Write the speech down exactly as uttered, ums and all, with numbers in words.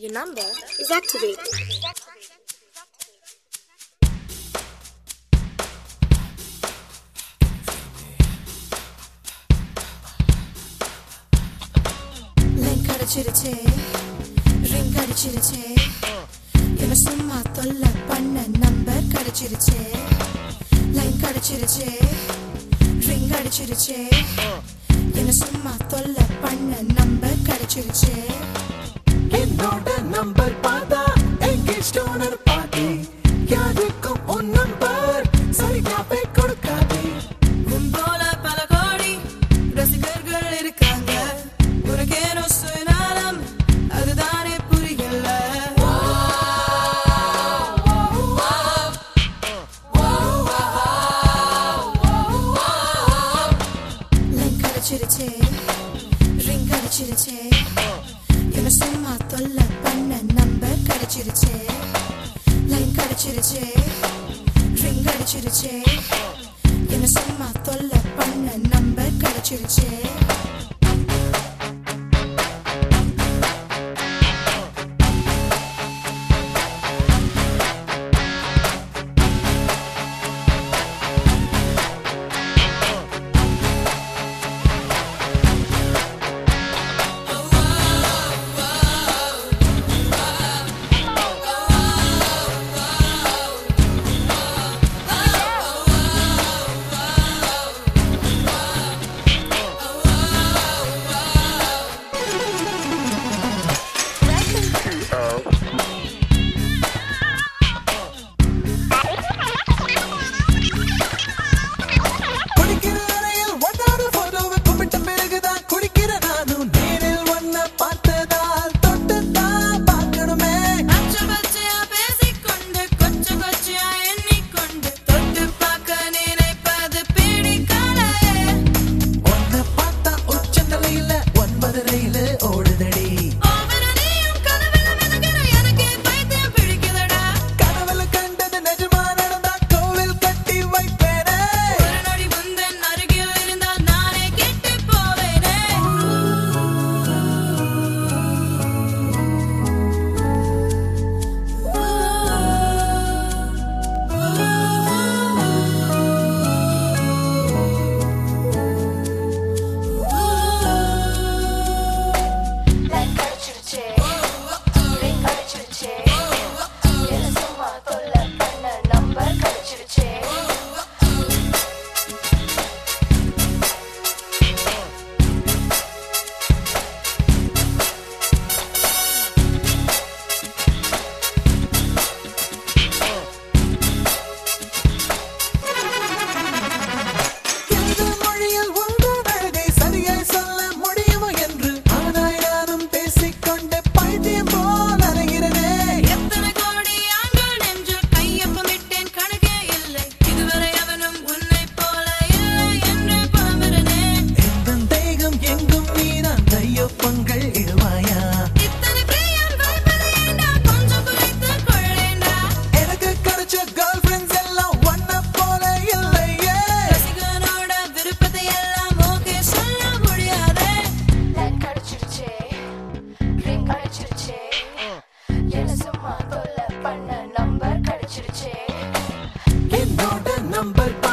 Your number is activated. Link அடிச்சிருச்சே ring அடிச்சிருச்சே என்ன சும்மா தொல்லை பண்ண நம்பர் கிடைச்சிருச்சே லைன் கிடைச்சிருச்சே ring அடிச்சிருச்சே என்ன சும்மா தொல்லை பண்ண நம்பர் கிடைச்சிருச்சே என்னோட நம்பர் பார்த்தா எங்கேஜ் டோனர் பாட்டி யாருக்கும் உன் நம்பர் சரியாவே கொடுக்காதே உன் போல பல கோடி ரசிகர்கள் இருக்காங்க உனக்கேனோ சுயநலம் அதுதானே புரியல லைன் கிடைச்சிருச்சே ring கிடைச்சிருச்சே என்ன சும்மா தொல்லை பண்ண நம்பர் கிடைச்சிருச்சே லைன் கிடைச்சிருச்சே ring அடிச்சிருச்சே என்ன சும்மா தொல்லை பண்ண நம்பர் கிடைச்சிருச்சே என்னோட நம்பர்